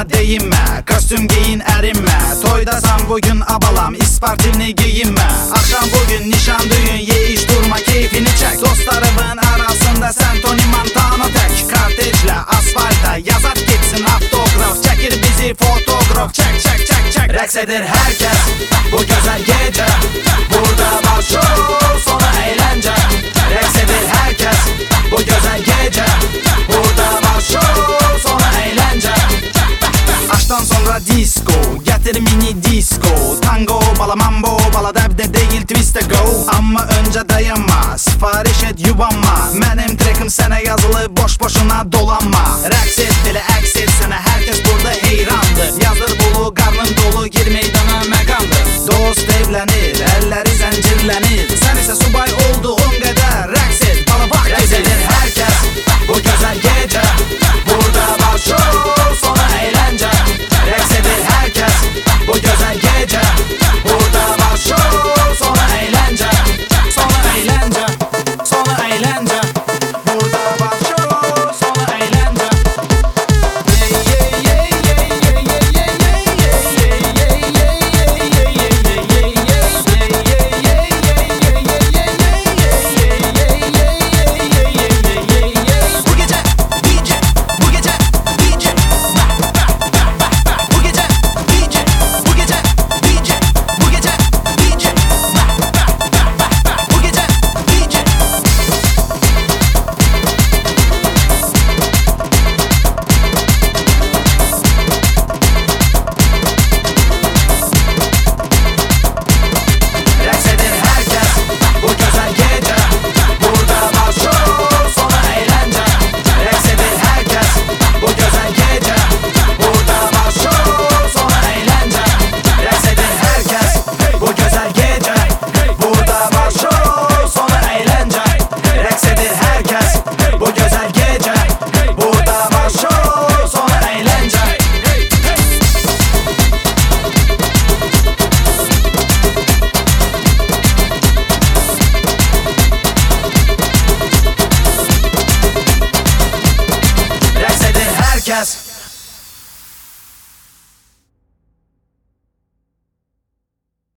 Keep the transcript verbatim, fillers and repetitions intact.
bana değinme. Kostüm giyin erinme. Toydasan bugün abalam, ispartilini giyinme. Akşam bugün nişan düğün, ye iç durma keyfini çek. Dostlarımın arasında sen Tony Montana tek. Kardeşle asfalta yazat gitsin автограф. Çekir bizi fotoğraf, çek çek çek çek. Reks eder herkes bu güzel gece. Burada başlıyor sonra eğlence. Reks eder herkes bu güzel gece. Burada başlıyor sonra eğlence. Aşktan sonra disco, getir mini disco. Tango, bala mambo, bala debde değil twiste go. Ama önce dayanma, sipariş et yubanma. Benim trekim sana yazılı, boş boşuna dolanma. Reks et bile eks etsene, herkes burada heyran.